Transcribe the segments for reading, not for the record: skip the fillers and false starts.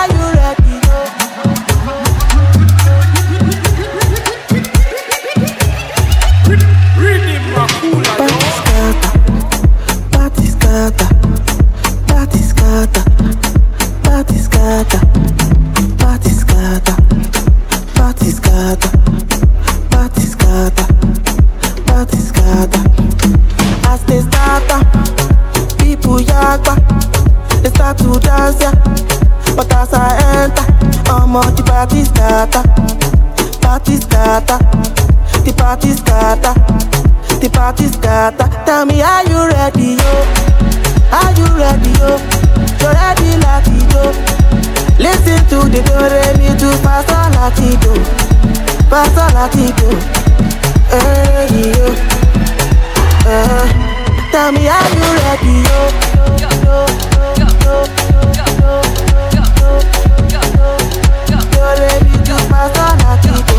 you ready, yo? Party scatter, party scatter, party scatter, party scatter, party scatter, party scatter, party scatter. As they start, people yagba, they start to dance, yeah. But as I enter, I'm on the party scatter, party scatter, the party scatter, the party scatter. Tell me, are you ready, yo? Are you ready, yo? You're ready, latido. Listen to the do-re-mi do paso latido, paso latido. Hey, yo. Tell me, are you ready, yo? Do-re-mi do paso latido.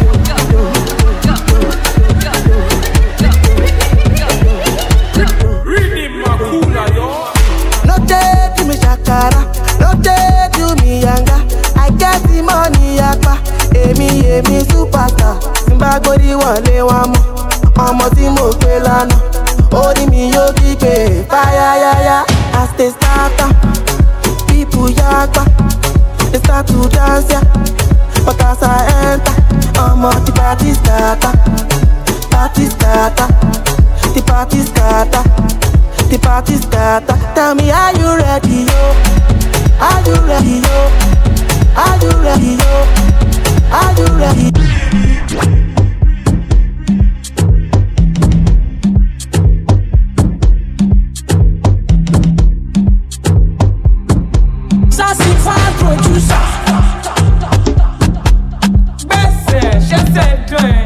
No day to me shakara, no day to me yanga. I get the money yakpa, emi superstar. Simba gori wale wamo, omo ti mo pe lana. Ori mi yo gbigbe, fire ya ya. As they start, people yakpa, they start to dance ya. But as I enter, omo the party starter, party starter, the party starter. The party starter. Tell me, are you ready, yo? Are you ready, yo? Are you ready, yo? Are you ready? Sassy fan producer. Best je sais bien.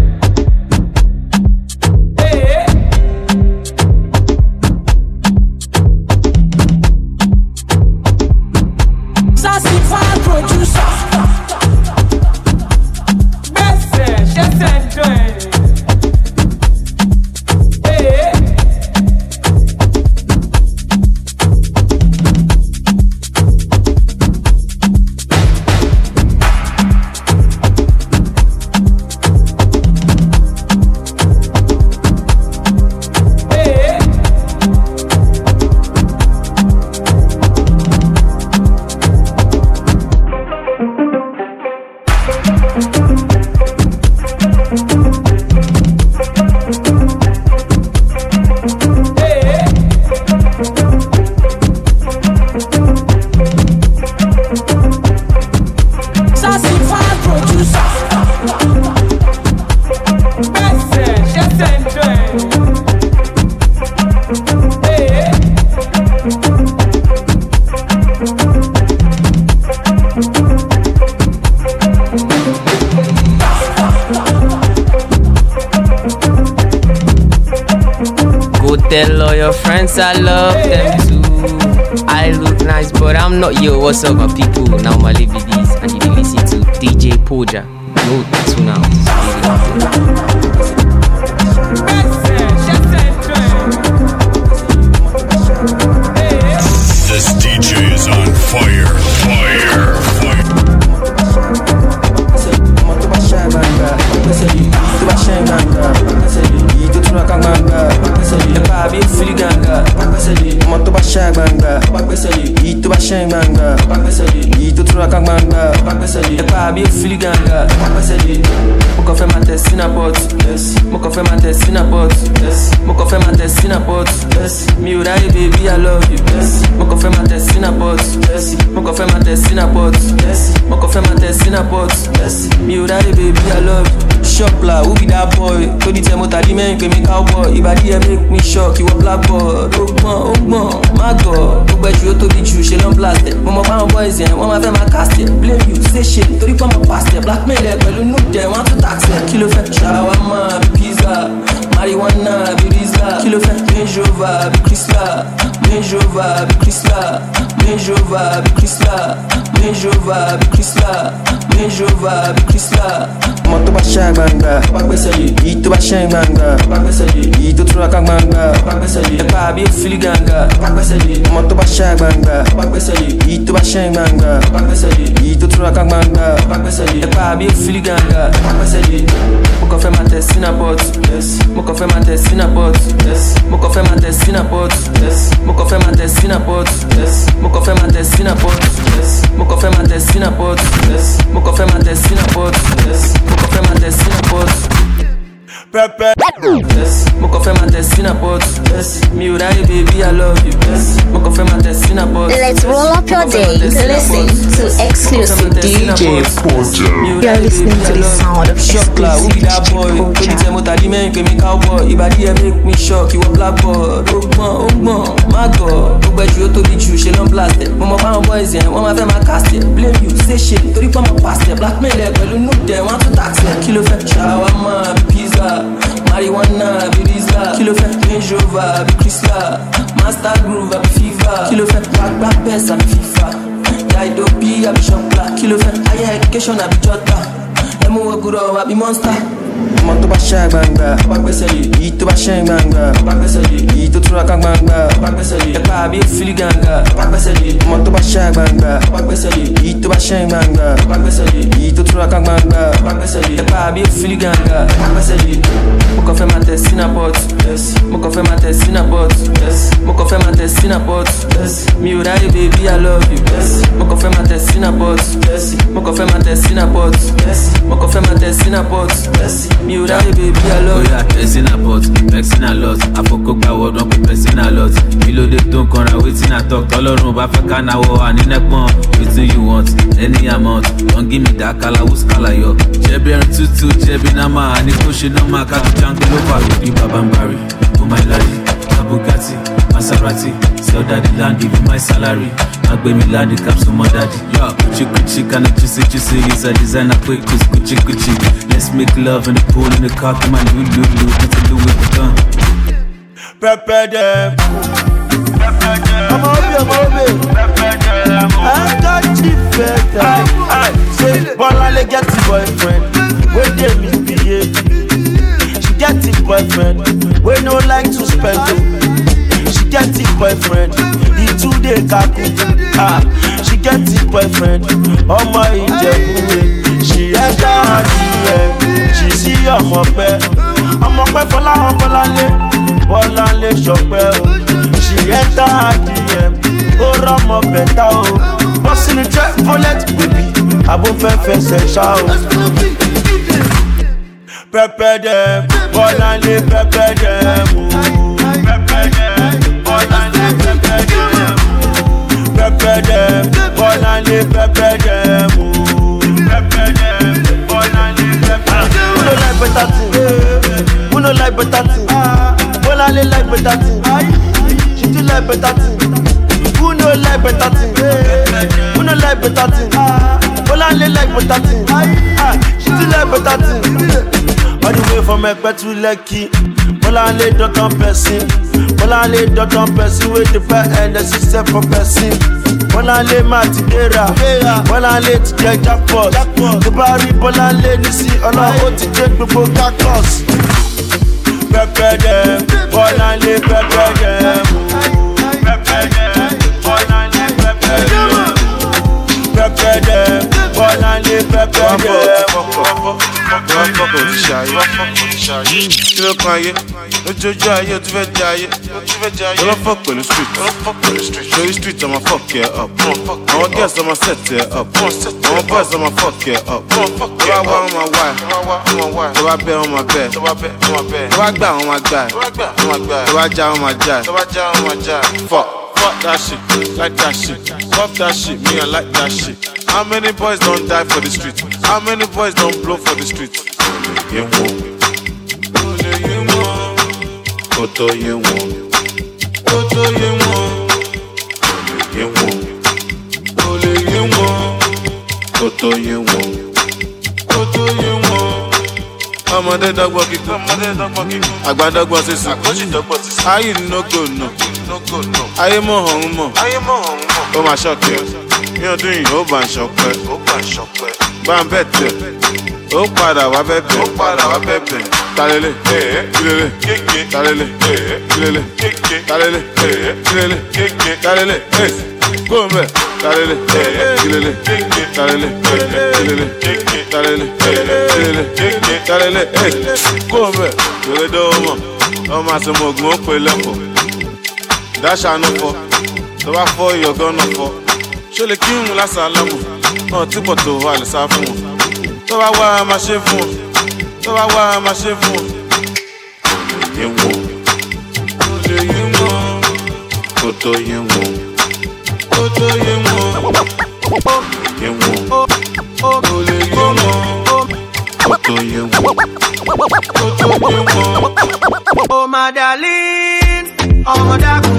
Tell all your friends I love them too. I look nice, but I'm not yo. What's up, my people? Now my live with these, and you listen to DJ Poja. No tune out. This DJ is on fire, fire, fire. Baby, I love you. Moko fe ma tesina pot. Moko fe ma tesina pot. Moko fe ma tesina pot. Mi urare baby, I love you. Shop la, who be that boy? To the temo tadi men ke me cowboy. Ibadi make me shock, you a blackboard. Ogbon, my God. Ogbe ju to be true, she don't blast it. Momo pa boys yen, wọ́n ma fẹ́ ma cast it. Blame you, say shit, torí pa ma pass it. Blackmail ẹ pẹ̀lú noob dem, want to tax it. Kilo fẹ́ shawarma, be pizza. Marijuana, be Rizla. Kilo fẹ́ Range Rover, be Chrysler. Range Rover, be Chrysler. Range Rover, be Chrysler. Range Rover, be Chrysler. Range Rover, be Chrysler. Mo tó bá ṣe gbangba, bá gbèsè yìí. Yìí tó bá ṣe gbangba, bá gbèsè yìí. Yìí tó túra ká gbangba, bá gbèsè yìí. Ẹ̀ka àbí òfìlì gàngà, bá gbèsè yìí. Mo tó bá ṣe gbangba, bá gbèsè yìí. Yìí tó bá ṣe gbangba, bá gbèsè yìí. Yìí tó túra ká gbangba, bá gbèsè yìí. Ẹ̀ka àbí òfìlì gàngà, bá gbèsè yìí. Mo kàn fẹ́ máa tẹ̀ sínú pot, mo kàn fẹ́ máa tẹ̀ sínú pot, mo kàn fẹ́ máa tẹ̀ sínú pot, mo kàn fẹ́ máa tẹ̀ sínú pot, mo kàn fẹ́ máa tẹ̀ sínú pot, mo kàn fẹ́ máa tẹ̀ sínú pot, mo kàn fẹ́ máa tẹ̀ sínú pot, mo kàn fẹ́ máa tẹ̀ sínú pot. Mo kàn fẹ́ máa tẹ̀ sínú pot, mi ò ráyè baby I love you. Mo kàn fẹ́ máa tẹ̀ sínú pot. Let's roll up your day to listen to exclusive DJ Porter. You're listening to the sound of exclusive DJ Porter. Mo tàdí mẹ́rin pé mi cowboy, ìbàdí ẹ̀ make me shock, ìwọ blackboard. Ogbon, má gọ̀, gbogbo ẹ̀jú ó tóbi jù, ṣe lọ́n blast ẹ̀. Mo mọ̀ fáwọn boys yẹn, wọ́n máa fẹ́ máa cast ẹ̀. Blame you, say shit, torí pé ọmọ past ẹ̀. Blackmail ẹ̀ pẹ̀lú nude ẹ̀, wọ́n á tún tax ẹ̀. Kí ló fẹ́? Shawarma, pizza, marijuana, bí Rizla. Kí ló fẹ́? Range Rover, bí Chrysler. Master groove, àbí fever. Kí ló fẹ́? Gbàgbà best, àbí FIFA. Yàìdó bí àbí ṣọ́pla. Kí ló fẹ́? Higher education, àbí jọ́ta. Ẹ̀mú ògùrọ̀, àbí monster. Mo tó bá ṣe gbangba, bá gbèsè yìí. Yìí tó bá ṣe gbangba, bá gbèsè yìí. Yìí tó túra ká gbangba, bá gbèsè yìí. Ẹ̀ka àbí òfìlì gàngà, bá gbèsè yìí. Mo tó bá ṣe gbangba, bá gbèsè yìí. Yìí tó bá ṣe gbangba, bá gbèsè yìí. Yìí tó túra ká gbangba, bá gbèsè yìí. Ẹ̀ka àbí òfìlì gàngà, bá gbèsè yìí. Mo kàn fẹ́ máa tẹ̀ sínú pot, mo kàn fẹ́ máa tẹ̀ sínú pot, mo kàn fẹ́ máa tẹ̀ sínú pot. Mi ò ráyè baby I love you. Mo kàn fẹ́ máa tẹ̀ sínú pot, mo kàn fẹ́ máa tẹ̀ sínú pot, mo kàn fẹ́ máa tẹ̀ sínú pot. Mi ò ráyè baby I love you. Oya tẹ̀sìn a pot, vexing a lot. Àfọkọ́ gba word wọn kò pressing a lot. Kí ló dé tó ń kanra wetin I talk? Tọ́lọ́run bá fẹ́ ká náwó ànínẹ́pọ̀n. Wetin you want, any amount. Don't give me that kala who's kala yọ. Jẹ̀bi ẹrin tútù, jẹ̀bi náà máa ní kó ṣe náà máa ká tó jango ló fà. Bí bàbá ń bari, oh my lady, Bugatti, Maserati. Sell daddy land, give you my salary. I gbé mi ládi caps on my daddy. Yo, Gucci, kinda juicy. It's a designer quick, Gucci. Let's make love in the pool, in the car, come on, Lulu, let's do it, done. Prepare them. I'm over. I got you better. Say, Bolale get the boyfriend. When they misbehave. She get the boyfriend. We no like to spend it. She get the boyfriend. He 2 day kaku. She get the boyfriend. Oh my Ijebu. She enter her DM. She see I'm up there. Bolale shopper. She enter her DM. Oh Ramo better oh. Boss in the trap bullet baby. Abo fe se shout. Prepare them. Bolale prepare them. Prepare them. Bolale prepare them. Prepare them. Bolale prepare them. Prepare them. Bolale prepare them. Who no like better thing? Who no like better thing? Bolale like better thing. She do like better thing. Who no like better thing? Who no like better thing? Bolale like better thing. She do like better thing. All the way from Ekpe to Lekki. Bolale don't come person. Bolale don't come person. With the fair and the system for person. Bolale matidera. Bolale to get jackpot. The bari Bolale ni si Ọlọ́run ó ti jẹ́ gbogbo cactus. Prepare them. Bolale prepare them. Prepare them. Bolale prepare them. Prepare them. Bolale prepare them. Kí ló kan ayé? Lójoojú ayé o tún fẹ́ jẹ ayé. Ó lọ fuck pẹ̀lú street. Lórí street I'ma fuck it up. Àwọn girls I'ma set it up. Àwọn boys I'ma fuck it up. Tó bá wá wọn máa wá. Tó bá bẹ́ wọn máa bẹ́. Tó bá gbà wọn máa gbà. Tó bá já wọn máa já. Fuck that shit, like that shit. Fuck that shit, me I like that shit. How many boys don't die for the street? How many boys don't blow for the street? Ọmọdé dọ́gbọ́n kíkọ́, àgbà dọ́gbọ́n sísè. How you no go no? ayé mọ̀ ọ̀hún mọ̀ ó máa ṣọ̀kẹ́ ní ọdún yìí ó bá ń ṣọpẹ́ bá ń bẹ̀ tẹ̀ ó padà wá bẹ̀bẹ̀ talẹ́lẹ̀ kílélẹ̀ talẹ́lẹ̀ kílélẹ̀ talẹ́lẹ̀ kílélẹ̀ talẹ́lẹ̀ kóńbẹ̀ talẹ́lẹ̀ kílélẹ̀ talẹ́lẹ̀ kílélẹ̀ talẹ́lẹ̀ kílélẹ̀ talẹ́lẹ̀ kóńbẹ̀ lórí dọ́wọ́ ọmọ àtọmọ̀gùn ó pè lẹ́kọ̀ọ́ dáṣà nù fọ́ tó bá fọ́ ìyọ̀gán náà fọ́ ṣó lè kí n lásàlámù náà tí pọ̀ tó wà lè sá fún wọn tó bá wá máa ṣe fún wọn tó bá wá máa ṣe fún wọn. yé wọn kò lè yé wọn kò tó yé wọn kò tó yé wọn yé wọn kò lè yé wọn kò tó yé wọn kò tó yé wọn. Oh my darling, oh my darling.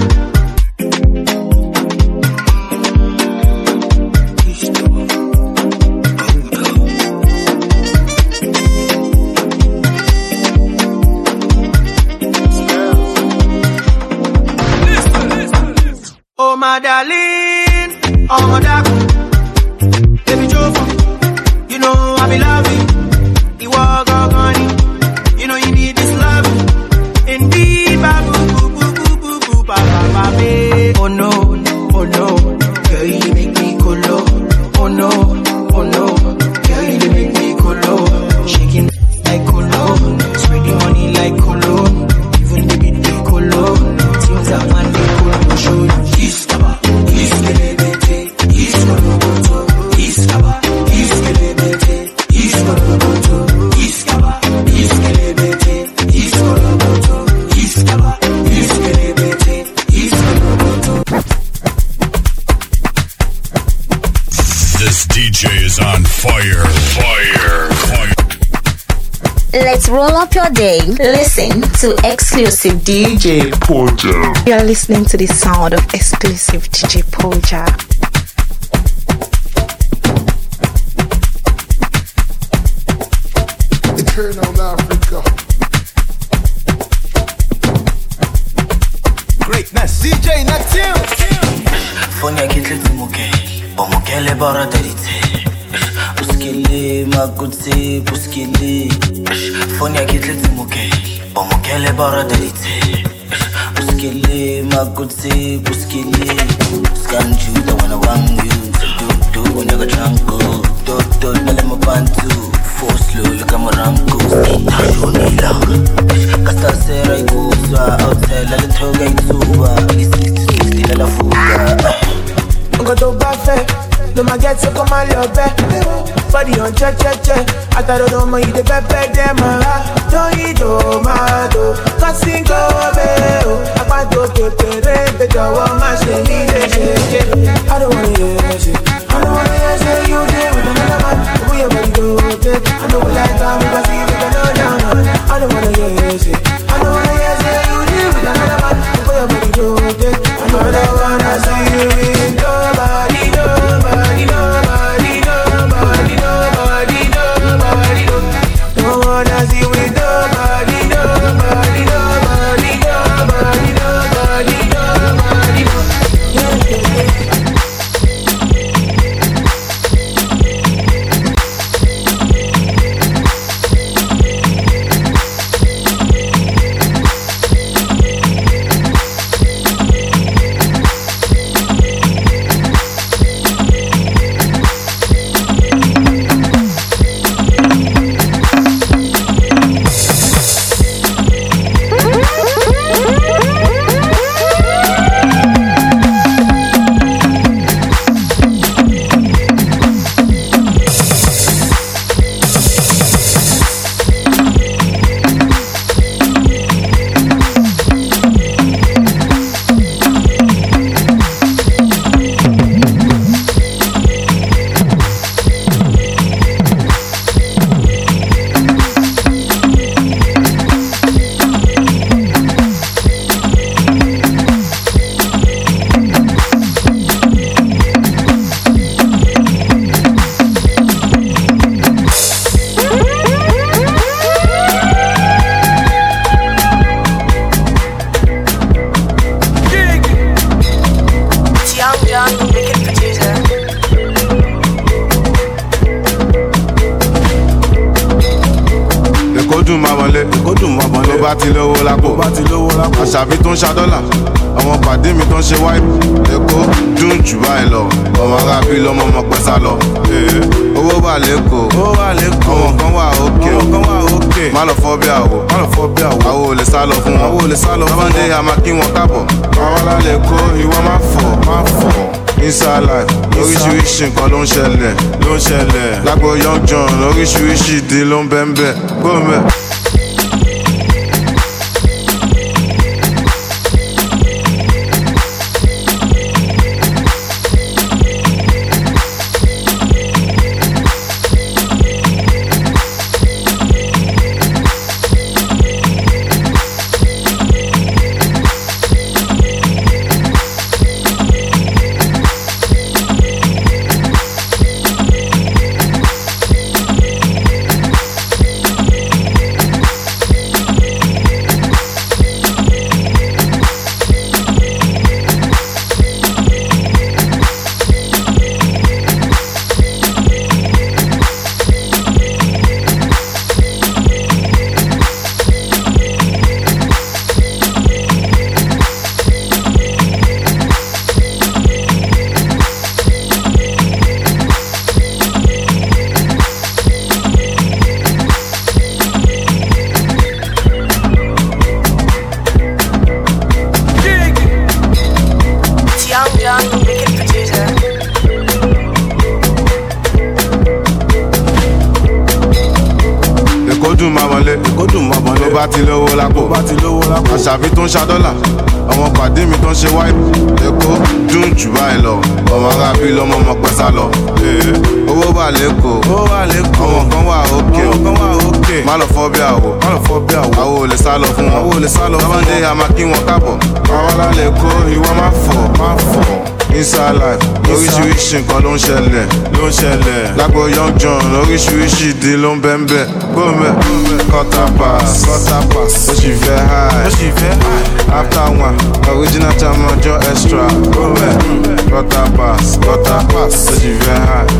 Oh my darling, oh my darling, baby Jofa, you know I be loving, you walk on it, you know you need this love, indeed, babu, boo, boo, boo, boo, boo, ba, ba, ba, babe. Oh no, girl you make me colo, oh no, girl you make me colo, shaking like colo, spreading money like colo, even the beat they colo, things that man they colo, show you. Let's roll up your day. Listen to exclusive DJ Poja. You are listening to the sound of exclusive DJ Poja. Eternal Africa. Greatness. DJ Natil. Fonya kitli muke, omukele bara derite. Puskili maguti, puskili. Fonya kitli muke, omukele bara derite. Puskili maguti, puskili. Scanju the one wang you. Do when you got drunk go. Do nale mabantu. Force slow look at my ranko. Skita shonila. Kasta sera ikusa outside la toga ituba. 60 la fuga. Go to buffet. No ma get so come on your bed. Body on check. I thought no more you the pepe dem. Don't eat tomato. Casting go beo. I want to prepare the jaw my shame. I don't wanna hear shit. I don't wanna hear say you there with another man. We are ready to take. I don't like time because you can go down. I don't wanna hear shit. I don't wanna hear say you there with another man. We are ready to take. I don't wanna see you with nobody. Don't wanna see with nobody. dùn máa wọlé tó bá ti lówó lápò àṣàbí tó ń ṣa dọ́là àwọn pàdé mi tó ń ṣe wáìpù èkó dùn jù báyìí lọ ọmọ arábí lọmọ ọmọ pẹ́ sá lọ owó wà lẹ́kọ̀ọ́ àwọn kan wà òkè má lọ fọ́ bí àwò àwò ò lè sá lọ fún wọn tábàndé àmà kí wọn kábọ̀ àwọn alálẹ̀ kó ìwọ má fọ̀ inside life oríṣiríṣi nǹkan ló ń ṣẹlẹ̀ lágbo young john oríṣiríṣi ìdí ló ń bẹ́ ń bẹ́ gbọ́n àṣàbí tó ń ṣa dọ́là àwọn pàdé mi tó ń ṣe wáìpù èkó dùn jù báyìí lọ ọmọ arábí lọmọ ọmọ pẹ́ sá lọ owó wà lẹ́kọ̀ọ́ àwọn kan wà òkè má lọ fọ́ bí àwò àwò ò lè sá lọ fún wọn tábàndé àmà kí wọn kábọ̀ àwọn alálẹ̀ kó ìwọ má fọ̀ inside life oríṣiríṣi nǹkan ló ń ṣẹlẹ̀ lágbo young john oríṣiríṣi ìdí ló ń bẹ́ ń bẹ́ gbọ́nbẹ́ quarter pass ó sì fẹ́ high after one original Jamajo extra gbọ́nbẹ́ quarter pass ó sì fẹ́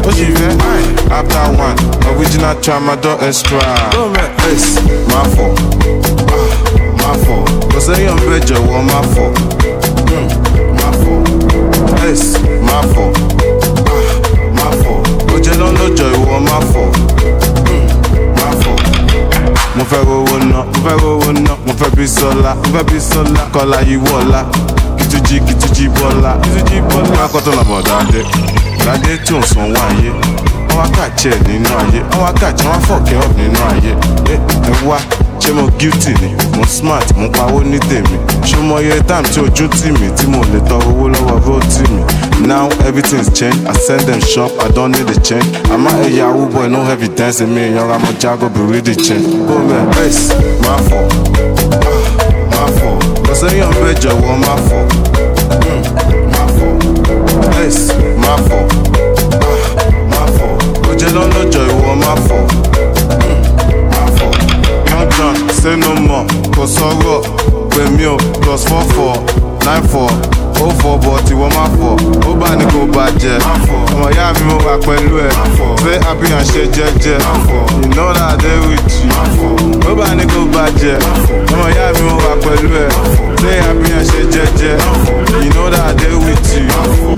high after one original Jamajo extra place má fọ̀ kò sẹ́yìn ọ̀bẹ jọ̀wọ́ má fọ̀ place má fọ̀ ó jẹ́ lọ́lọ́jọ́ ìwọ má fọ̀ mo fẹ́ rówó ná mo fẹ́ bí sọ́lá kọ́lá yíwọ́lá kìtújí bọ́lá akọ́tọ̀ lọ́bọ̀ dáadé tí ò ń sanwó ayé wọ́n wá kàjẹ́ nínú ayé wọ́n wá kàjẹ́ wọ́n fọ̀kẹ́ ọ̀ nínú ayé ẹ wá ṣé mo guilty ni mo smart mo pawó ní tèmi ṣé mo yẹ time tí ojú tì mí tí mo lè tọrọ owó lọ́wọ́ bó tì mí now everything's changed I send them shop I don't need the change àmọ́ ẹ̀yà awú boy no evidence mi ìyanra mo jágó bìrì the change bóbẹ̀ ẹ̀sì máa fọ̀ kò sẹ́yìn ọ̀bẹ jọ̀wọ́ máa fọ̀ ẹ̀sì máa fọ̀ ó jẹ́ lọ́lọ́jọ́ ìwọ máa fọ̀. Young John, say no more, kò sọ̀rọ̀ pè mí o +44 94 04 but ìwọ má fọ̀ ó bá ní kò bàjẹ́ ọmọ ìyá mi mo wà pẹ̀lú ẹ̀ fẹ́ àbíyàn ṣe jẹ́jẹ́ you know that I dey with you ó bá ní kò bàjẹ́ ọmọ ìyá mi mo wà pẹ̀lú ẹ̀ fẹ́ àbíyàn ṣe jẹ́jẹ́ you know that I dey with you.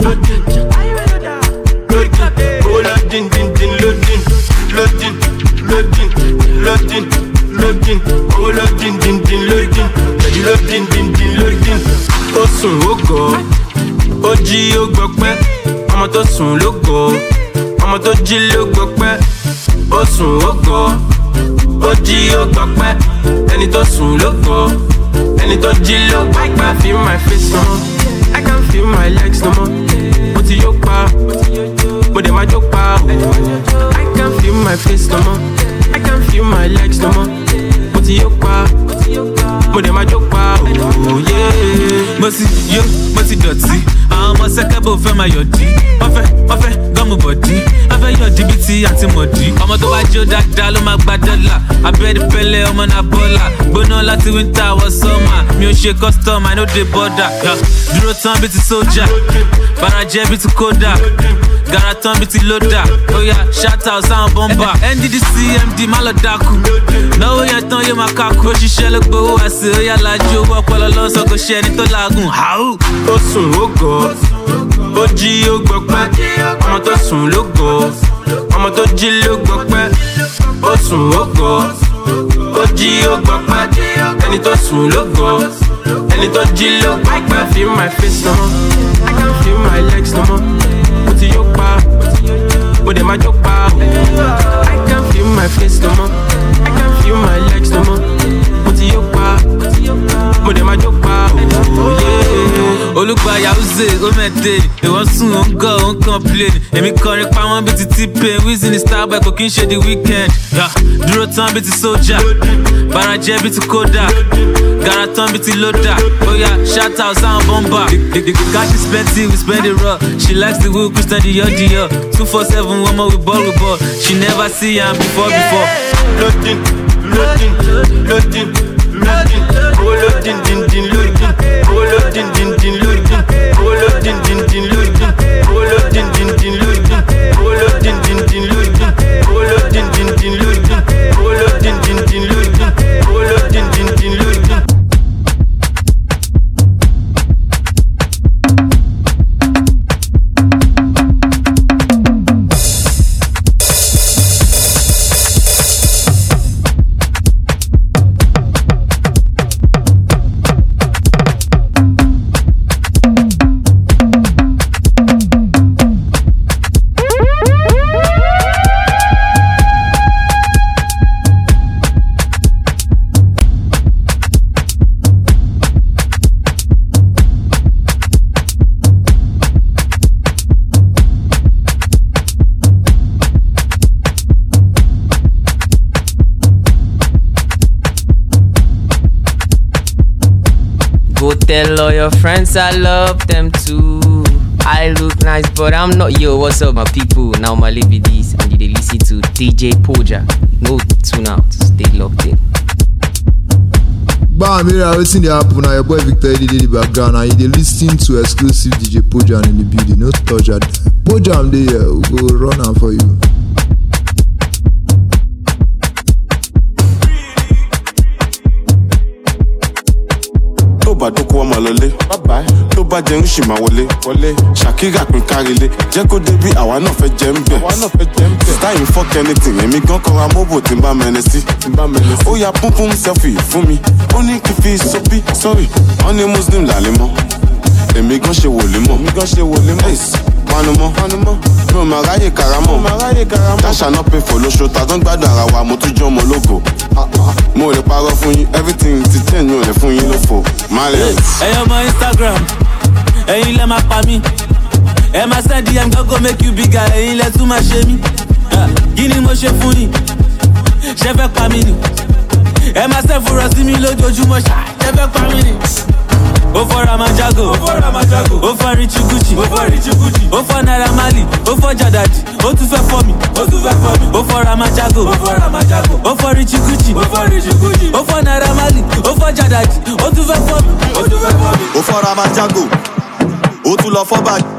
Loading, oh loading, loading, loading. Ó sùn ó gọ̀, ó jí ó gbọpẹ́. Ọmọ tó sùn ló gọ̀, ọmọ tó jí ló gbọpẹ́. Ó sùn ó gọ̀, ó jí ó gbọpẹ́. Ẹni tó sùn ló gọ̀, ẹni tó jí ló gbọpẹ́. I can feel my face no more, I can feel my legs no more. Mo ti yó pa, mo dẹ̀ máa jó pa. I can feel my face no more, I can feel my legs no more. Mo ti yó pa, mo dẹ̀ máa jó pa. Oh yeah. Mo ti dọ̀tí, àwọn ọmọ sẹ́kẹ́ bò fẹ́ máa yọ̀dí. Wọ́n fẹ́ gan fọ́ọ̀mù bọ̀dí afẹ́yọ̀ dìbìtì àti mọ̀dí ọmọ tó bá jó dáadáa ló máa gba dọ́là abẹ́rẹ́ pẹ́lẹ́ ọmọ náà bọ́là gbóná láti winter wọ summer mi ò ṣe custom I no dey border dúró tán bí ti sójà farajẹ́ bí ti kódà gara tán bí ti lódà oya shout out sáwọn bọ́mbà NDDC MD má lọ dákú náwó yẹn tán yóò máa kákú òṣìṣẹ́ ló gbowó àṣẹ oya lajú owó ọpọlọ lọ́sọ̀ kò ṣe ẹni tó làágùn hàú. ó sùn ó gọ̀ ó jí ó gbọpẹ́ ọmọ tó sùn ló gọ̀ ọmọ tó jí ló gbọpẹ́ ó sùn ó gọ̀ ó jí ó gbọpẹ́ ẹni tó sùn ló gọ̀ ẹni tó jí ló gbọpẹ́. Feel my face no more, I can feel my legs no more. Mo ti yó pa, mo dẹ̀ máa jó pa. I can feel my face no more, I can feel my legs no more. Mo ti yó pa, mo dẹ̀ máa jó pa. Olùgbàyà Uze, ó mẹ́tẹ̀, ìwọ́n sùn ó ń gọ̀ ó ń complain. Èmi kọrin pa wọ́n bí ti T-Pain, Wizzy ní Starboy kò kí n ṣe the weekend. Dúró tán bí ti sójà, farajẹ́ bí ti kódà, gara tán bí ti lódà. Oya shout out sáwọn bọ́mbà. The cash is plenty, we spend it raw. She likes the Will Christian Dior. 247, one more we ball. She never see am before. Loading, loading, loading, loading. Oh loading, din din loading. Oh loading, din din loading. Oh loading, din din loading. Oh loading, din din loading. Oh loading, din din loading. Oh loading, din din loading. Oh loading, din din loading. Oh loading, din din loading. Go tell all your friends I love them too. I look nice, but I'm not. Yo, what's up, my people? Now my live this, and you dey listen to DJ Poja. No tune out, stay locked in. Bam, here I wetin dey happen now. Your boy Victor dey the background, and you dey listen to exclusive DJ Poja in the building. No touch at Poja, I'm there. We go run am for you. tó bá dókó ọmọ lọlé tó bá jẹun ṣì máa wọlé Shakira pín kárílé jẹ́ kó débí àwa náà fẹ́ jẹ́ ń bẹ̀ style fuck anything èmi gan kọ́ra mọ́bò tí ń bá mẹ́ni sí ó ya púnpún selfie fún mi ó ní kí fi sọ́bí sorry wọ́n ní muslim làlẹ́ mọ́ èmi gan ṣe wòlé mọ́ panumọ́ mi ò máa ráyè karamọ́ dáṣà náà pé fòlóṣó ta tó ń gbádùn ara wa mo tún jọ́ ọmọ ológo mo lè parọ́ fún yín everything ti change mi ò lè fún yín lófo malẹ̀. ẹ̀yin ọmọ Instagram ẹ̀yin lẹ máa pa mí ẹ máa send DM go make you bigger ẹ̀yin lẹ tún máa ṣe mí kí ni mo ṣe fún yín ṣe fẹ́ pa mí ni ẹ máa ṣe fúnra sí mi lójoojúmọ́ ṣe fẹ́ pa mí ni. Ó fọ́ Ramajago, ó fọ́ Richie Gucci, ó fọ́ Naira Marley, ó fọ́ Jadadi, ó tún fẹ́ fọ́ mi, ó fọ́ Ramajago, ó fọ́ Richie Gucci, ó fọ́ Naira Marley, ó fọ́ Jadadi, ó tún fẹ́ fọ́ mi, ó fọ́ Ramajago, ó tún lọ fọ́ bag,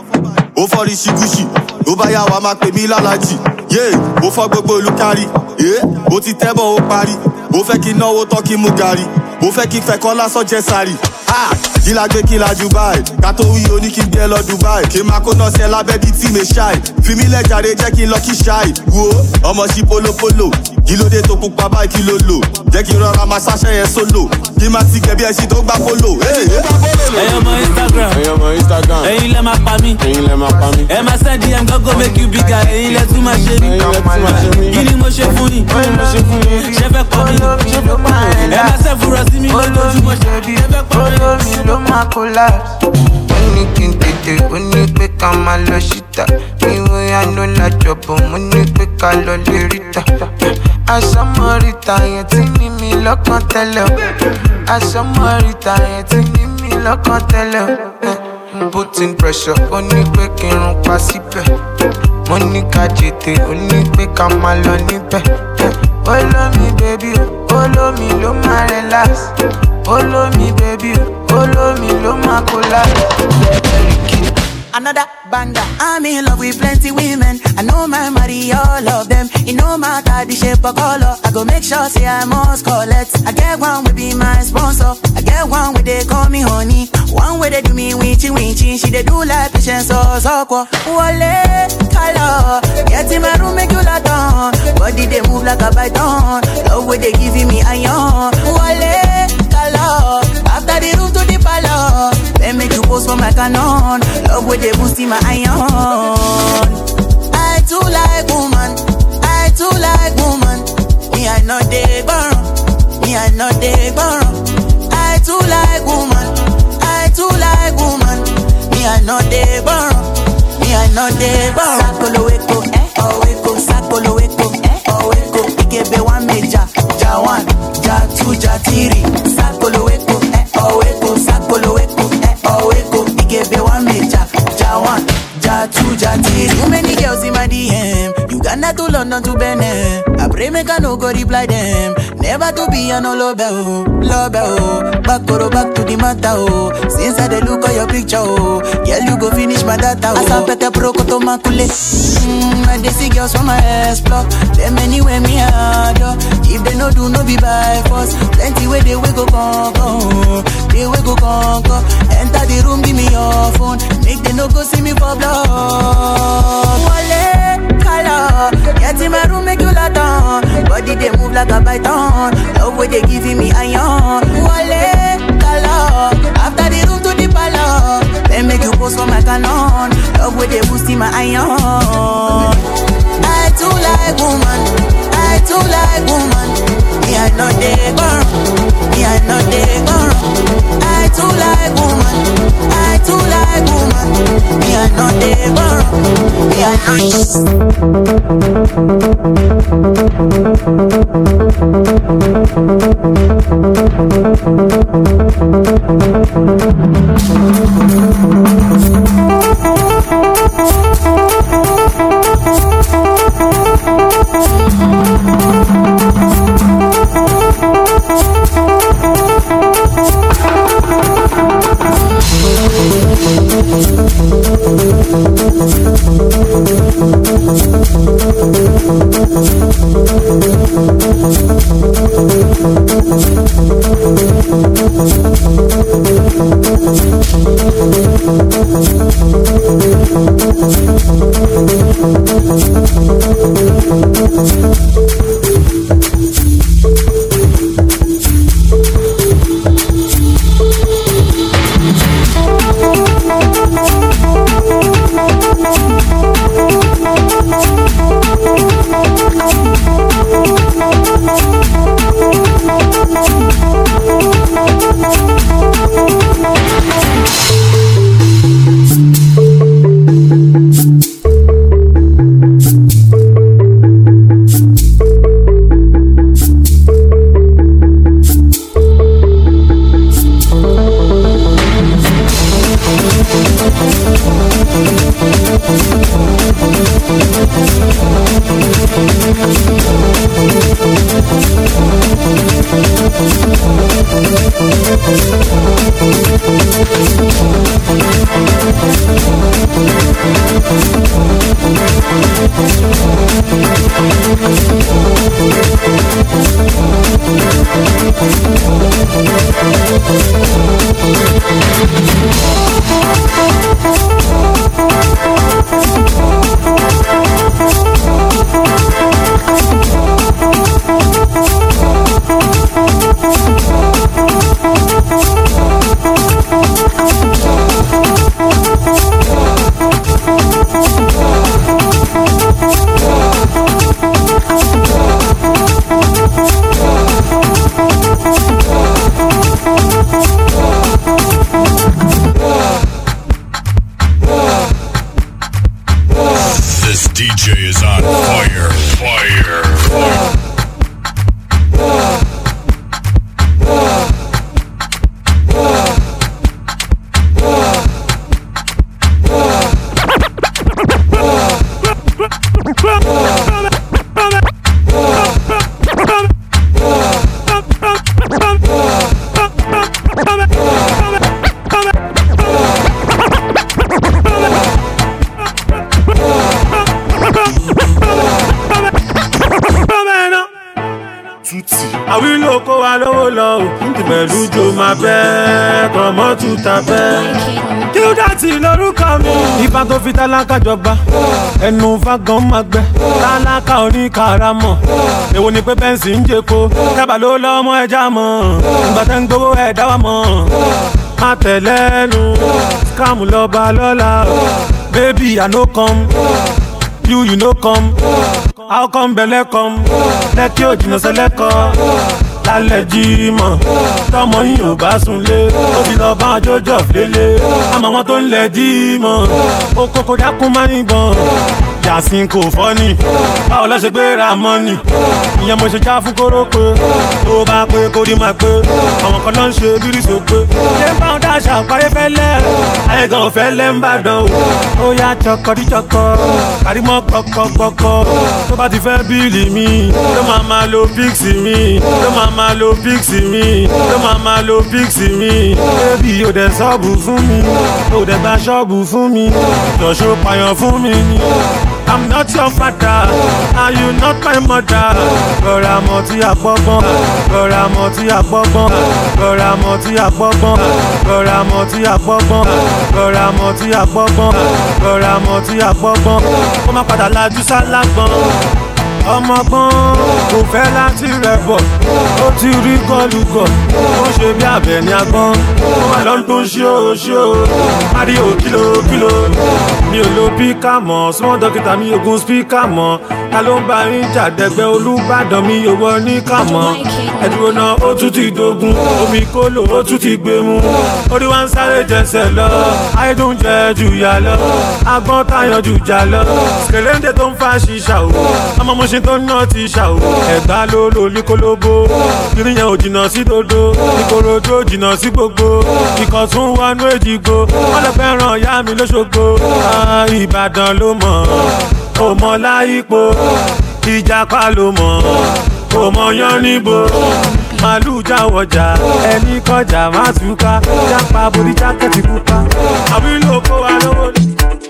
ó fọ́ Richie Gucci, ó bá yá wa máa pè mí lálàjì, ó fọ́ gbogbo olùkárí, ó ti tẹ́bọ̀ ó parí, ó fẹ́ kí náwó tán kí mú gàrí, ó fẹ́ kí fẹ́kọ́ lásán jẹ́ sáré. Kí la gbé kí la Dubai ká tó wí oní kí n gbé lọ Dubai kí n máa kó náà sí ẹ lábẹ́ bíi tí mi ṣáì fi mí lẹ́jàre jẹ́ kí n lọ kí ṣáì wo ọmọ sí polopolo kí ló dé tó pupa báyìí kí ló lò jẹ́ kí n rọra máa ṣáṣẹ́ yẹn sólò kí n máa ti gẹ̀bí ẹṣin tó gbá polo. ẹ̀yin ọmọ Instagram ẹ̀yin lẹ máa pa mí ẹ máa send DM go make you bigger ẹ̀yin lẹ tún máa ṣe mí kí ni mo ṣe fún yín ṣe fẹ́ pa mí ẹ máa ṣe fúnra sí mi lójoojúmọ́ ṣe fẹ́ pa mí. ló máa collapse. Ó ní kí n tètè, ó ní pé ká máa lọ síta. Ìwé àná lájọbọ̀, mo ní pé ká lọ lè ríta. Àsọmọ́ríta yẹn ti ní mi lọ́kàn tẹ́lẹ̀ o. Àsọmọ́ríta yẹn ti ní mi lọ́kàn tẹ́lẹ̀ o. Putting pressure, ó ní pé kí n rún pa síbẹ̀. Monica Jete, only pick up my lonely pet. Follow me, baby, follow me, lo my relax. Follow me, baby, follow me, lo my cola. Another banger. I'm in love with plenty women. I know my marry all of them. It no matter the shape or color. I go make sure say I must collect. I get one will be my sponsor. I get one where they call me honey. One where they do me winchy winchy. She they do like patience or soko. Wale color. Get in my room make you lot on. Body they move like a python. Love where they giving me iron. Wale color. After the room to the palace. Then make you post for my canon. Love where they boosting my iron. I too like woman. I too like woman. Me I know they burn. Me I know they burn. I too like woman. I too like woman. Me I know they burn. Me I know they burn. Sakolo weko, oh weko. Sakolo weko, oh weko. Ikebe one major, ja one, ja two, ja three. Sakolo weko, oh weko. Sakolo weko, oh weko. Ikebe one major, ja one, ja two, ja three. Too many girls in my DM. Uganda to London to Benin. I pray make I no go reply them. Never to be a no love love back to the matter oh. Since I dey look at your picture oh, girl you go finish my data oh. Asa pete proko to makule. I dey see girls from my explore. Them anywhere me adore. If they no do no be by force. Plenty way they go conquer. They will go conquer. Enter the room give me your phone. Make they no go see me for blood. Wale color. Get in my room make you lot on. Body they move like a python. Love where they giving me iron. Wale color. After the room to the palace. Then make you post for my canon. Love where they boosting my iron. I too like woman. I too like woman. Me I know they burn. Me I know they burn. I too like woman. I too like woman. Me I know they burn. Me I ló kó wa lówó lọ o pẹ̀lú jo máa bẹ́ kọ́mọ́ tún ta bẹ́. Qdotty lórúkọ mi ìbá tó fi tálákà jọba ẹnu fagan máa gbẹ tálákà oníkàràmọ̀ èwo ni pé bẹ́ǹsì ń jẹ́ko kábà ló lọ́mọ ẹja mọ̀ ìgbà tẹ́ ń gbowó ẹ̀ dá wa mọ̀ má tẹ̀lẹ́nu scam lọ́ba lọ́la baby I no come you no come how come belle come lẹ́kí òjìnà sẹ́lẹ̀kọ́ lálẹ́ jímọ̀ tọmọ yìí ò bá sunlé ó fi lọ bá jọjọ lélẹ̀ àmọ́ wọn tó ń lẹ̀ jímọ̀ ó kókó dákún má níbọn yàsín kò fọ́nì báwo lọ́ ṣe gbé ra mọ́nì ìyẹn mo ṣe já fún kóró pé tó bá pé kó rí máa pé àwọn kan náà ń ṣe bírí so pé ṣé ń bá wọn dáṣà parí fẹ́lẹ́ ayégan òfẹ́lẹ́ ń bàdàn ó yá chọkọdíchọkọ kárímọ́ kọkọkọkọ tó bá ti fẹ́ bíìlì mi ló máa lo píksì mi ló máa lo píksì mi ló máa lo píksì mi bébì ò dẹ̀ ṣọ́ọ̀bù fún mi ò dẹ̀ gba ṣọ́ọ̀bù fún mi jọ̀ṣọ́ pààyàn fún mi ni. I'm not your father, and you not my mother. Rọra mọ tí a gbọ́gbọ́n, rọra mọ tí a gbọ́gbọ́n, rọra mọ tí a gbọ́gbọ́n, rọra mọ tí a gbọ́gbọ́n, rọra mọ tí a gbọ́gbọ́n, rọra mọ tí a gbọ́gbọ́n. Kó má padà lajú sálágbọ́n. Ọmọgbọ́n kò fẹ́ láti rẹ̀ bọ̀, ó ti rí gọ́lùgọ̀, ó ṣe bí abẹ ní agbọ́n. Ó wà lọ́n tó ń ṣó, Mario kìlò, mi ò lo píkà mọ́, small dókítà mi ogun spíkà mọ́. Ta ló ń bá yín jàdẹ̀gbẹ́ Olúbàdàn mi ò wọ ní kàmọ́. Ẹ̀dùn ọ̀nà ó tún ti dogun, omi kólò ó tún ti gbé mu. Orí wa ń sáré jẹsẹ̀ lọ, ayédùn jẹ jù yà lọ. Agbọ́n táyàn jù jà lọ, kèléńdé tó ń fa ṣíṣà o. Ọmọ mo ṣe tó ń ná ti ṣà o. Ẹ̀gbá ló lò ní kólóbó, kiri yẹn ò jìnnà sí dodo. Ìkòròdú ò jìnnà sí gbogbo, ikọ̀ tún wọnú èjìgbò. Wọ́n lọ fẹ́ràn ìyá mi lóṣogbo. Ìbàdàn ló mọ̀, ó mọ láyípo. Ìjàpá ló mọ̀, ó mọ yán níbo. Màálù jáwọjà, ẹni kọjá má túká. Jápa borí jákẹ́tì pupa, àwílò kó wa lówó ni.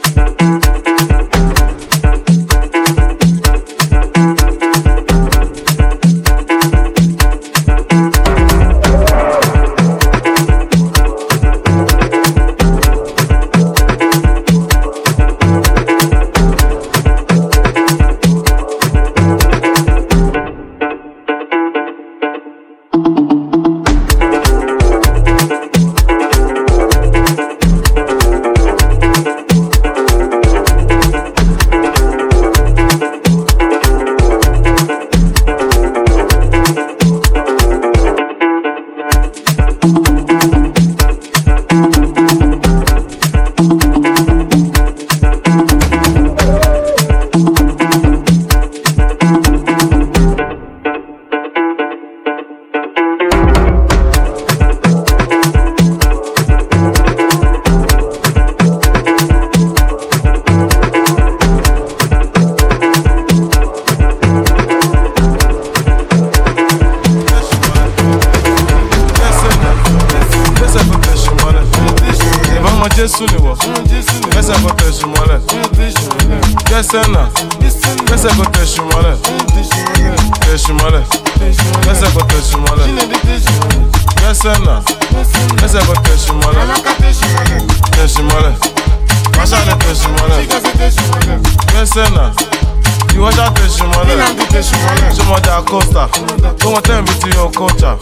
Jésù ni wọ̀, gbẹ́sẹ̀ kò tẹ̀sí mọ́lẹ̀. Gbẹ́sẹ̀ náà, gbẹ́sẹ̀ kò tẹ̀sí mọ́lẹ̀. Tẹ̀sí mọ́lẹ̀, gbẹ́sẹ̀ kò tẹ̀sí mọ́lẹ̀. Gbẹ́sẹ̀ náà, gbẹ́sẹ̀ kò tẹ̀sí mọ́lẹ̀. Tẹ̀sí mọ́lẹ̀, wáṣà lè tẹ̀sí mọ́lẹ̀. Gbẹ́sẹ̀ náà, ìwọ́ṣà tẹ̀sí mọ́lẹ̀. Ṣọmọdé àkọ́sà, tó wọ́n tẹ̀ mí ti yọ kọ́ọ̀tà.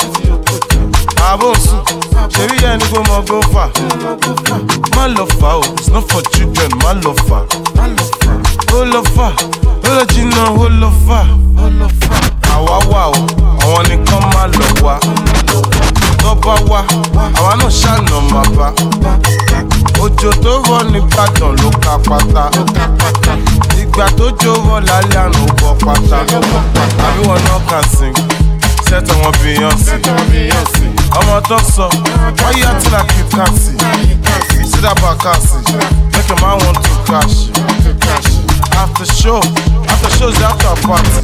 Àbòsù, ṣèrí yẹn ni kò mọ gbófà. Má lọ fà o, it's not for children, má lọ fà. Ó lọ fà, ó lọ jìnnà, ó lọ fà. Àwa wà o, àwọn nìkan má lọ wá. Tó bá wá, àwa náà ṣàna máa bá. Òjò tó rọ̀ n'Íbàdàn ló ka pátá. Ìgbà tó jó rọ̀ lálẹ́ àná ó bọ́ pátá. Àbí wọn náà kà sing, set on Beyonce. Ọmọ tó sọ, why you acting like you can't see? See that Bakassi, make a man want to crash. After show's the after party.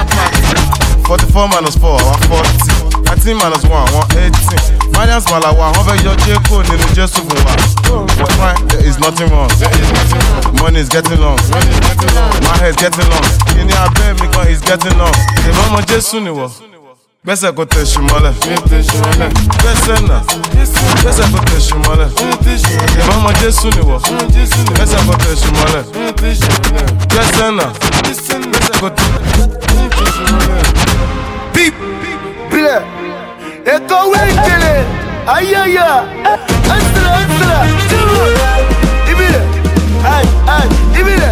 44 minus 4, 140. 19 minus 1, 118. Marians Malawa, over your J-Code, in the just of one. There is nothing wrong. Money is getting long. My hair is getting long. In your bed, because he's getting long. The mama just soon. Gbẹ́sẹ̀ kò tẹ̀sí mọ́lẹ̀. Gbẹ́sẹ̀ náà. Gbẹ́sẹ̀ kò tẹ̀sí mọ́lẹ̀. Ìbámu Jésù ni wọ̀. Gbẹ́sẹ̀ kò tẹ̀sí mọ́lẹ̀. Gbẹ́sẹ̀ náà. Gbẹ́sẹ̀ kò tẹ̀sí mọ́lẹ̀. Beep. Bile. Eko wengele. Ayaya. Astra. Timu. Ibile. Ay. Ibile.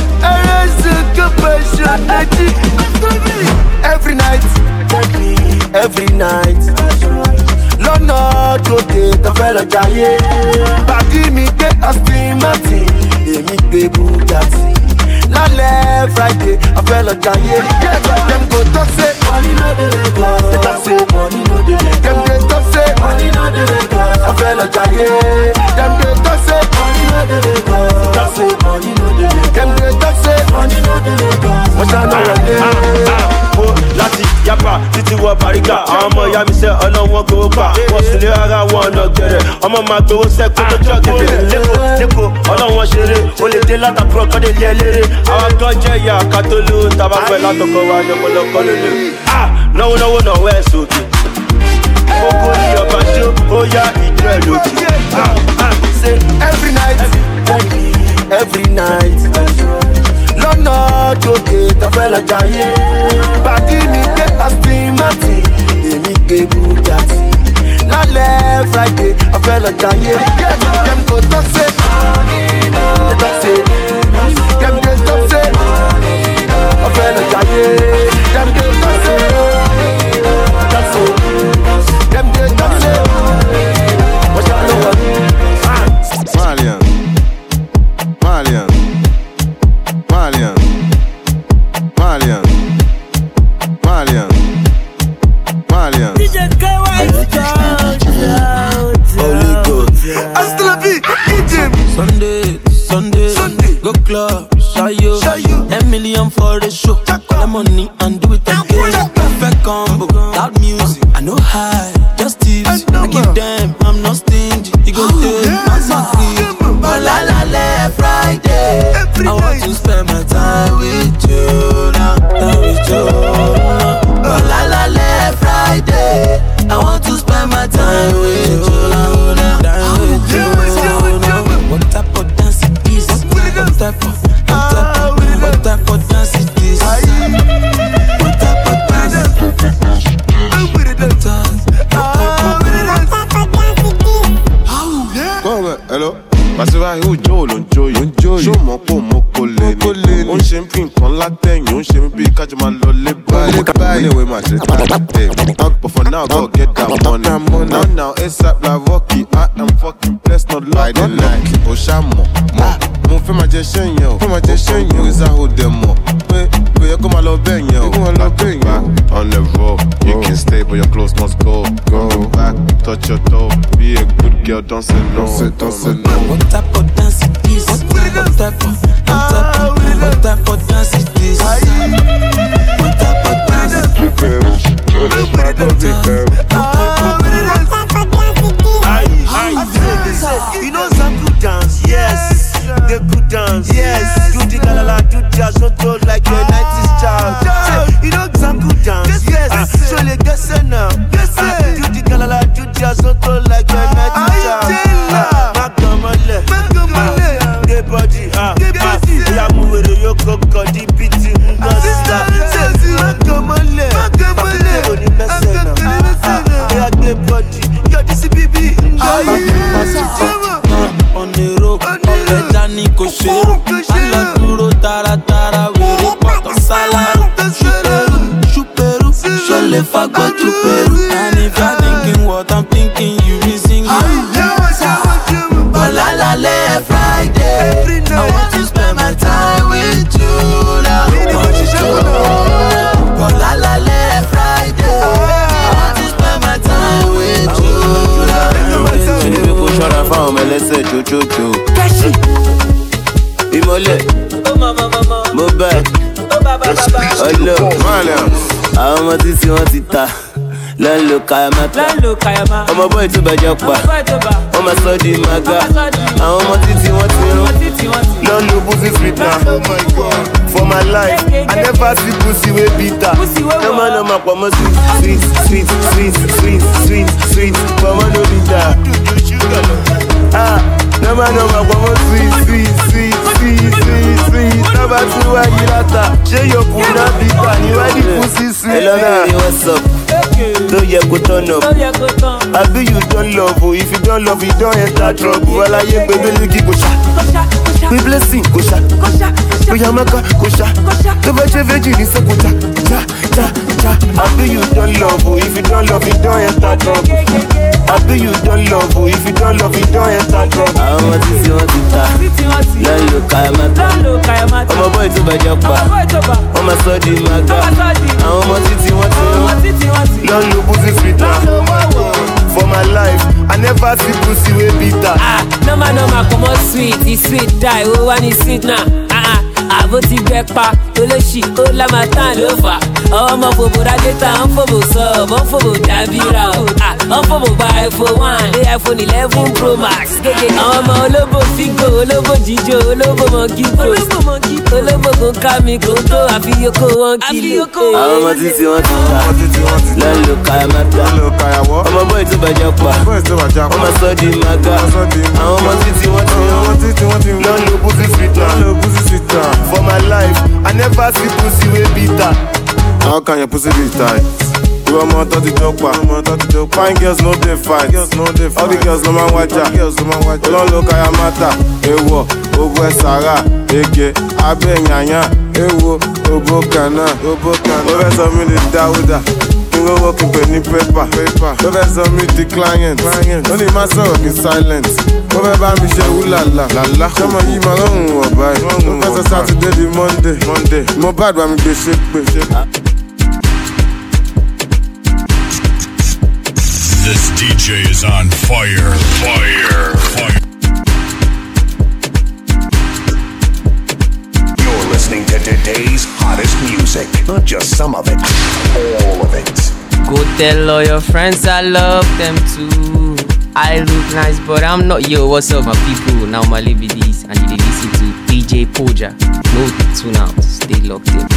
Every night, Lọ́nà tó dé tó fẹ́ lọ jayé. Bàdí mi gbé Aston Martin, èmi gbé Bugatti. Lálẹ́ Friday, a fẹ́ lọ jayé. Dem go talk say money no dey Lagos. They talk say money no dey Lagos. Dem dey talk say money no dey Lagos. A fẹ́ lọ jayé. Dem dey talk say money no dey Lagos. They talk say money no dey Lagos. Dem dey talk say money no dey Lagos. Wọ́n ṣáná wọlé. Láti yapa títí wọ Bàrígà, àwọn ọmọ ìyá mi sẹ́ ọlọ́wọ́n gbowó pa. Wọ́n sì lé ara wọn ọ̀nà gẹ̀rẹ̀, ọmọ máa gbowó sẹ́kù tó jọ gẹ̀dẹ̀. Lẹ́kọ̀ọ́ ọlọ́wọ́n ṣeré, o lè dé látàkùrọ̀ kọ́dé lé eléré. Àwọn kan jẹ́ ìyá àkàtólú, tàbá fẹ́ látọkọ̀ wa yọpọlọpọ lónìí. Náwó náwó ẹ̀ sókè. Gbogbo ní ọba jó, ó yá ìjọ ẹ̀ lókè. Say every night. Lọ́nà tó dé tó fẹ́ lọ jayé. Bàdí mi gbé Aston Martin, èmi gbé Bugatti. Lálẹ́ Friday, a fẹ́ lọ jayé. Dem go talk say money no dey say. Dem dey talk say a fẹ́ lọ jayé. Dem dey talk say dem dey talk say wọ́n ṣàlọ́ wọ̀. Malian. DJ KY Holy Ghost. Hasta la vie, Egypt. Sunday, go club, shy you. 10 million for the show. Call the money and do it again. Perfect combo, loud music. I know high, just tips. I give them, I'm not stingy. You go take my free. But la Friday, I want to spend my time with you now. But la Friday, I want to spend my time with you now. What type of dance is this? What type of dance is this? What type of dance? Hello. Pàṣípà yóò jó ló ń jó yìí. Ṣó mọ̀ pò mọ́ kò lè ní. Ó ń ṣe ń fi nǹkan látẹ̀yìn. Ó ń ṣe mí bí kájú máa lọ lé báyìí. Ilé ìwé máa ṣe tẹ̀. But for now, go get that money. Now, ASAP like Rocky. I am fucking blessed, not like the like. Ó ṣá mọ̀. Mo fẹ́ máa jẹ ṣẹ́yìn o. Ìrìnsà ò dẹ̀ mọ̀. Pé yẹ kó máa lọ bẹ́ẹ̀ yẹn o. On the road, you can stay but your clothes must go. Go back, touch your toe. Be a good girl, don't say no. Don't say no. What type of dance is this? What type of dance is this? What type of dance? You know some good dance, yes. The good dance, yes. Do the galala, do jazz, don't go like your 90s child. You know some good dance, yes. So les gars now, do the galala, do jazz, don't go like your 90s child. Magamale, the body, yeah, move the yoko, the beating, Magamale, yeah, the body, yeah, this is BB. On the road, ọ̀pẹ̀já ní kò ṣerú. Alọ́ dúró taratara, wèrè pọ̀tọ̀ sálárù. Ṣúpẹ̀rù, ṣọlẹ̀ fagbọ́ ṣúpẹ̀rù. And if you're thinking what I'm thinking, you be singing. Ọ̀làlálẹ̀ Friday, I want to spend my time with you now. Ọ̀làlálẹ̀ Friday, I want to spend my time with you now. Ṣọ́ra fáwọn ọmọ ẹlẹ́sẹ̀ jójójó. Ìmọ̀lẹ̀ mo bá ọlọ́ àwọn ọmọ títí wọ́n ti ta Lọ́nlọ́ kayamata. Ọmọ bọ́ì tó bàjẹ́ pa. Ọmọ sọ́ọ̀dì màgá. Àwọn ọmọ títí wọ́n ti rún. Lọ́nlọ́ pussy sweet na. For my life, I never see pussy wey bitter. No ma pọ̀ mọ́ sweet. Pọ̀mọ́ no bitter. No ma pọ̀ mọ́ sweet. Number 2 why you lata? Ṣé yòókù náà bitter ni why the pussy sweet na? Hello baby, what's up? Tó yẹ kó turn up. Àbí you don love o, if you don love you don enter trouble. Aláyé pé Bélíkì kò ṣá. Pé blessing kò ṣá. Pé Yamaka kò ṣá. Tó bá ṣe méjì ní sẹ́kùn já. Àbí you don love o, if you don love you don enter trouble. Àbí you don love o, if you don love you don enter trouble. Àwọn ọmọ títí wọn ti ta. Lọ́nlọ́ kayamata. Ọmọ bọ́ì tó bàjẹ́ pa. Ọmọ sọ́ọ̀dì màgá. Àwọn ọmọ títí wọn ti rún. Lọ́nlọ́ pussy sweet na. For my life, I never see pussy wey bitter. No ma come on sweet, it's sweet die, oh one is sweet na. Àbó ti gbẹ pa, olóṣì, ó lámàtán ló fà. Ọmọ fòbò rádẹ́ta, ń fòbò sọ̀b, ń fòbò dábìrà o. Ń fòbò gba iPhone 1, dé iPhone 11 Pro Max. Gègé àwọn ọmọ olóbò fígò, olóbò jíjó, olóbò monkey post. Olóbò kò ká mi kò tó, àfi yókò 1 kilo. Àwọn ọmọ títí wọn ti ta. Lọ́nlọ́ kayamata. Ọmọ bọ́ì tó bàjẹ́ pa. Ọmọ sọ́ọ̀dì màgá. Àwọn ọmọ títí wọn ti rún. Lọ́nlọ́ pussy sweet na. For my life, I never see pussy wey bitter. How can your pussy be tight? You are more than the joker. Fine girls no dey fight. All the girls no man watcha. Don't look at your matter. Ewo, Ogwe Sara, Ege, Abe Nyanya, Ewo, Obo Kana. Professor me the Dawuda. Go working penny paper. Professor me the client. Only my son working silent. Over me share ulala. Come on, you my own buy. Professor Saturday the Monday. More bad when me be shake. This DJ is on fire. You're listening to today's hottest music. Not just some of it, all of it. Go tell all your friends I love them too. I look nice, but I'm not. Yo, what's up, my people? Now my live with these, and you listen to DJ Poja. No tune out. Stay locked in.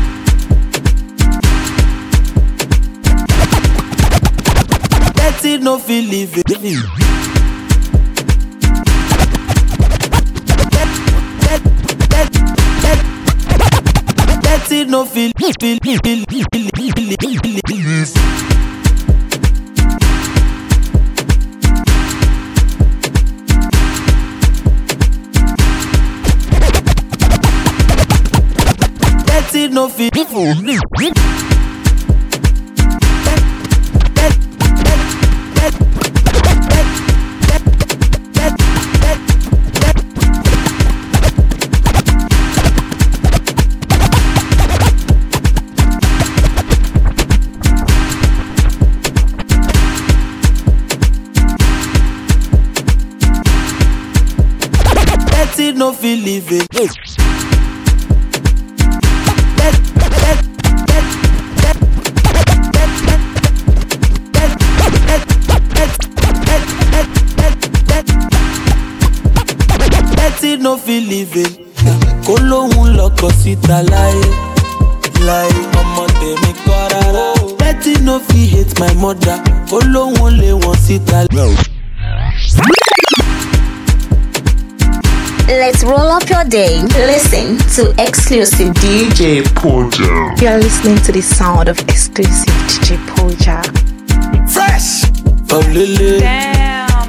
Dirty no feel living. Dirty no feel. Dirty no feel. No feel living. Dirty no feel living. Kó lóhun lọ́kọ síta láyé ọmọ tèmi kọ́ rárá. Dirty no feel hate my mother. Kó lóhun lé wọn síta. Let's roll up your day. Listen to exclusive DJ Poja. You're listening to the sound of exclusive DJ Poja. Fresh from Lily. Damn.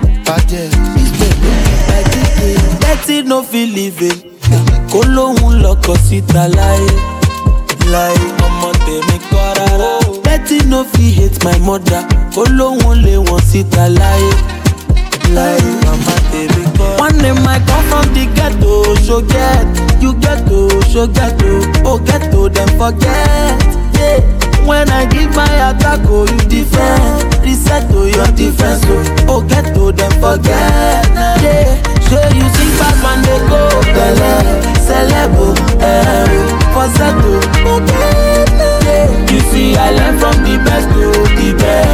Dirty no feel living. Kó lóhun lọ́kọ síta láyé ọmọ tèmi kọ́ rárá. Dirty no feel hate my mother. Kó lóhun lé wọn síta láyé mama tèmi kọ́. One name I come from the ghetto, so get. You ghetto, so ghetto. Oh ghetto, then forget. Yeah. When I give my attack, oh you defend. Reset to your defense, oh ghetto, then forget. Yeah. So you see bad man they go. Celebo, for settle. Yeah. You see I learn from the best to the best.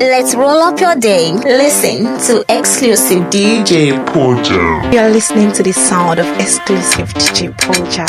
Let's roll up your day. Listen to exclusive DJ Poja. You're listening to the sound of exclusive DJ Poja.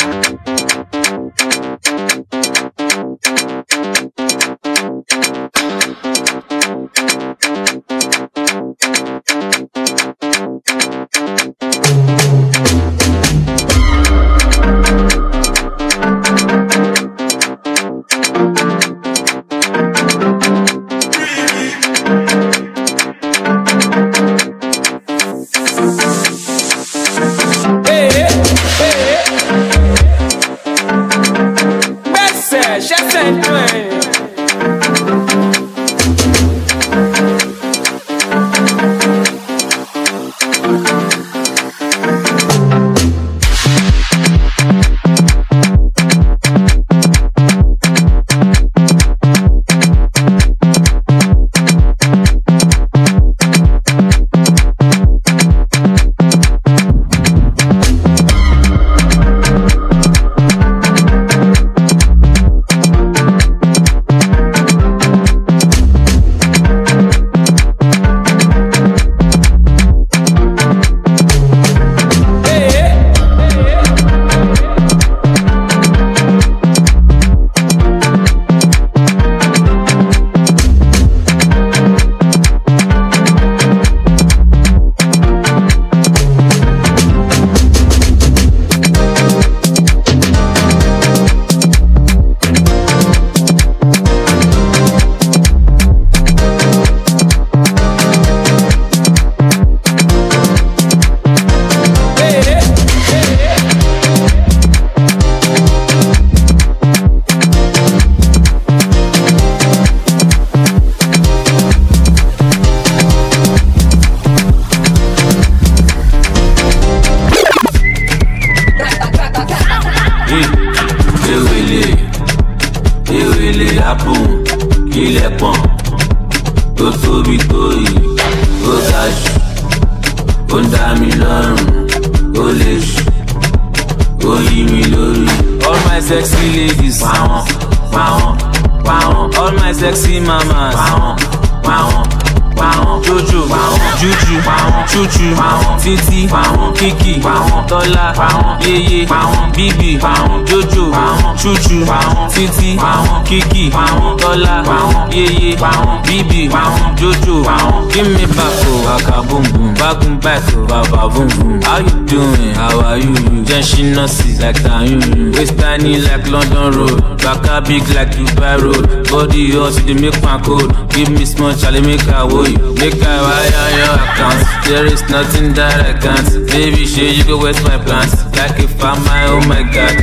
Titi, Kiki, Tola, Yeye, Bibi, Jojo, Chuchu, Titi, Kiki, Tola, Yeye, Bibi, Jojo. Give me back, Waka boom boom, back, Baba boom boom. How you doing? How are you? Jenshi Nasi like Tanyun, waist tiny like London Road, Baka big like Dubai Road, body hot, you make my code. Give me small, Charlie, make a way, make a wire your account. There is nothing that I can't. Baby, sure you go waste my plans. Like if I'm my, oh my God.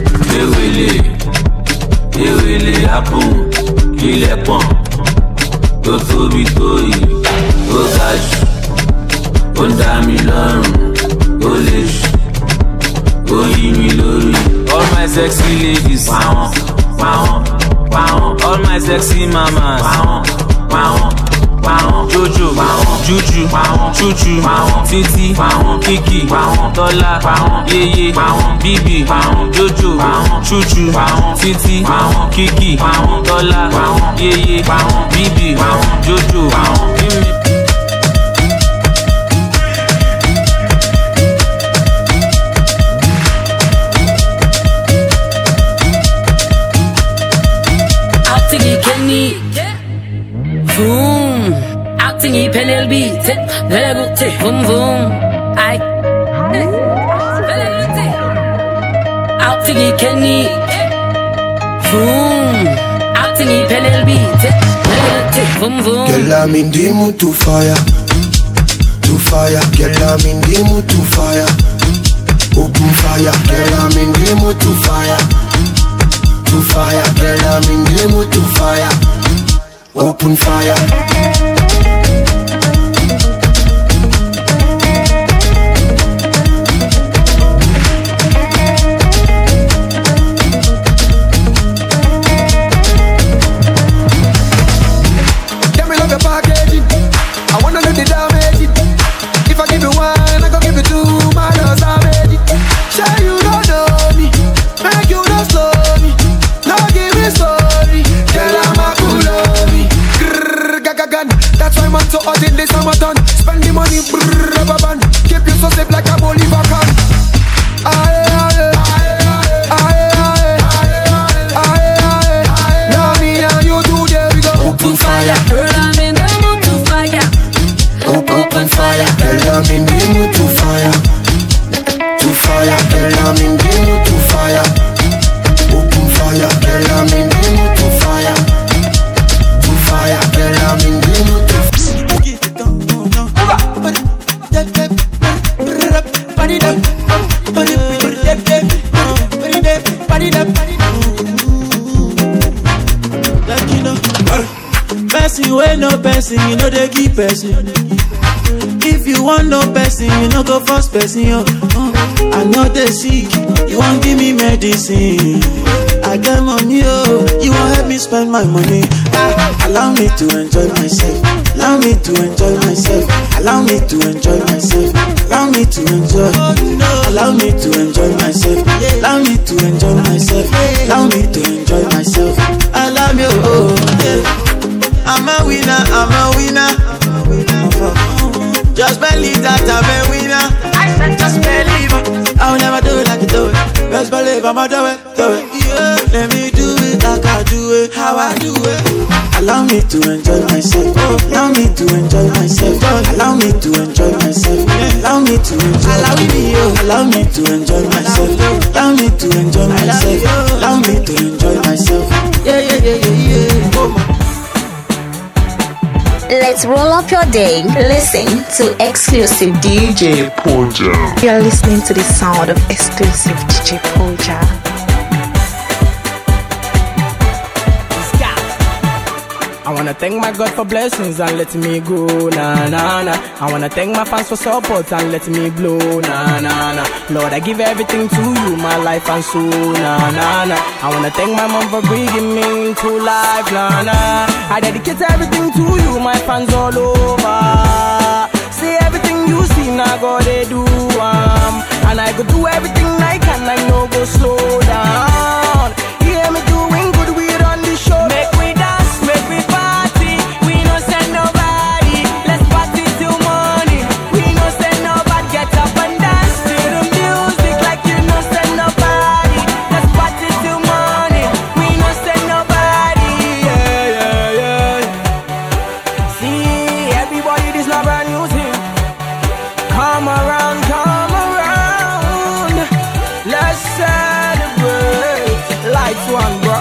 It will happen. Kill a pump. Go to be toy. Go catch. Go down me long. Go lish. Go give me lorry. All my sexy ladies. Wow. All my sexy mamas. Jojo, Juju, Chuchu, Titi, Kiki, Tola, Yeye, Bibi, Jojo, Chuchu, Titi, Kiki, Tola, Yeye, Bibi, Jojo. Give me. Boom, acting in penalty, very good, boom boom. I acting in Kenny, boom, acting in penalty, boom boom. Girl, I'm in the mood to fire, Girl, I'm in the mood to fire, open fire. Girl, I'm in the mood to fire, Girl, I'm in the mood to fire. Open fire. Tell me love your packaging. I wanna know the damage. If I give you one, I go give you two. My love's savage. Sure you don't know me, make you don't slow me. No give me story, girl I'm a cool love me. Grrr, gaga gun. hot in the summertime. Spend the money, rubber band. Keep you so safe like a Bolivar can. Aye, aye, aye, aye, aye. Now me and you two, there we go. Open fire, girl, I'm in the mood to fire. Open fire, girl, I'm in the mood to fire. To fire, girl, I'm in the mood to fire. Open fire, girl, I'm in the mood to fire. To fire, girl, I'm in the mood to fire. Person wey no person, you know they give person. If you want no person, you know go first person. I know they sick, you won't give me medicine. I get money, you won't help me spend my money. Allow me to enjoy myself. Allow me to enjoy myself. Allow me to enjoy myself. Allow me to enjoy. Allow me to enjoy myself. Allow me to enjoy myself. Allow me to enjoy myself. Allow me, yeah. I'm a winner, I'm a winner. Just believe that I'm a winner. I said just believe. I'll never do it like you do it. Just believe I'ma do it, do it. Yeah, let me do it like I do it, how I do it. Allow me to enjoy myself. Allow me to enjoy myself. Allow me to enjoy myself. Allow me to enjoy. Allow me to enjoy myself. Allow me to enjoy myself. Allow me to enjoy myself. Yeah, yeah, yeah, yeah, yeah. Let's roll up your day. Listen to exclusive DJ Poja. You're listening to the sound of exclusive DJ Poja. I wanna thank my God for blessings and letting me go, na na na. I wanna thank my fans for support and letting me blow, na na na. Lord, I give everything to you, my life and soul, na na na. I wanna thank my mom for bringing me into life, na na. I dedicate everything to you, my fans all over. See everything you see, now God they do, and I go do everything I can, I no go slow down. Hear me doing good, we run the show. Make we dance, make we party. We no send nobody. Let's party till morning. We no send nobody. Get up and dance to the music like you no send nobody. Let's party till morning. We no send nobody. Yeah, yeah, yeah. See everybody, this not brand new thing. Come around, come around. Let's celebrate. Lights one, bro.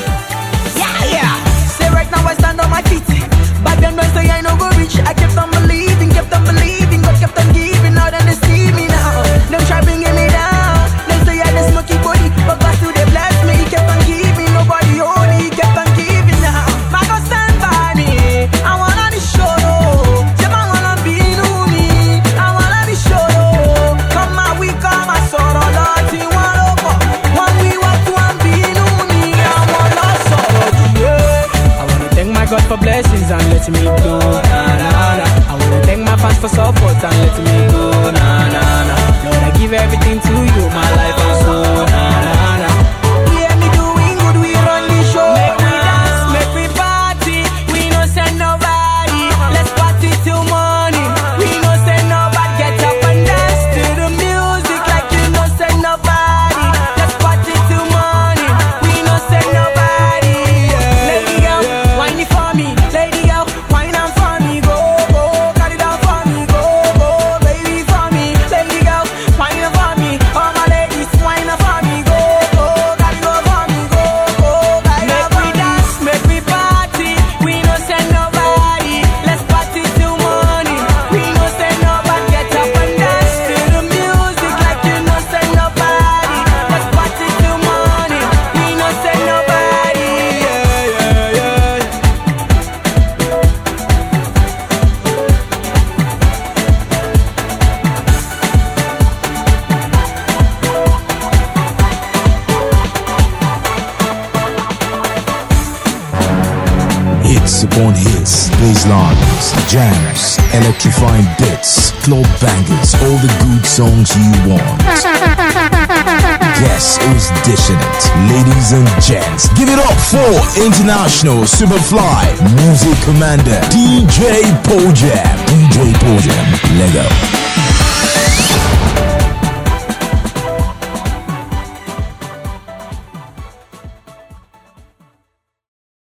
Say right now I stand on my feet. Back then when say I no go reach, I kept on believing, God kept on giving out and they see me now. Them try bringing me down. Them say I the smoky body, but God still they bless me. He kept on giving, nobody hold me. He kept on giving now. Man go stand by me. I wanna be show. Yeah, man wanna be new me. I wanna be show. Come on, we come and sorrow lot in one over. One we want to and be new me. I wanna sorrow yeah. I wanna thank my God for blessings and letting me go, na na na. I wanna thank my fans for support and letting me go, na na na. Lord, I give everything to you, my life and soul, na na na. Hear me doing good, we run the show. Make we dance, make we party. We no send nobody. Let's party till morning. We no send nobody. Get up and dance to the music like you no send nobody. Let's party till morning. We no send nobody. Yeah. Lady girl, whine it for me. Lady girl, whine on for me. Go, go, cut it down for me. Go, go, baby for me. Lady girl, whine on for me. All my ladies, whine on for me. Go, go, cut it go for me. Go, go, cut it down for me. Make we dance, make we party. We no send nobody. Let's party till morning. We no send nobody. Get up and dance to the music like you no send nobody. Let's party till morning. We no send nobody. Yeah, yeah, yeah. Hits upon hits, baselines, jams, electrifying bits, club bangers, all the good songs you want. guess who's dishing it? Ladies and gents, give it up for international superfly music commander DJ Pojam. DJ Pojam, Lego.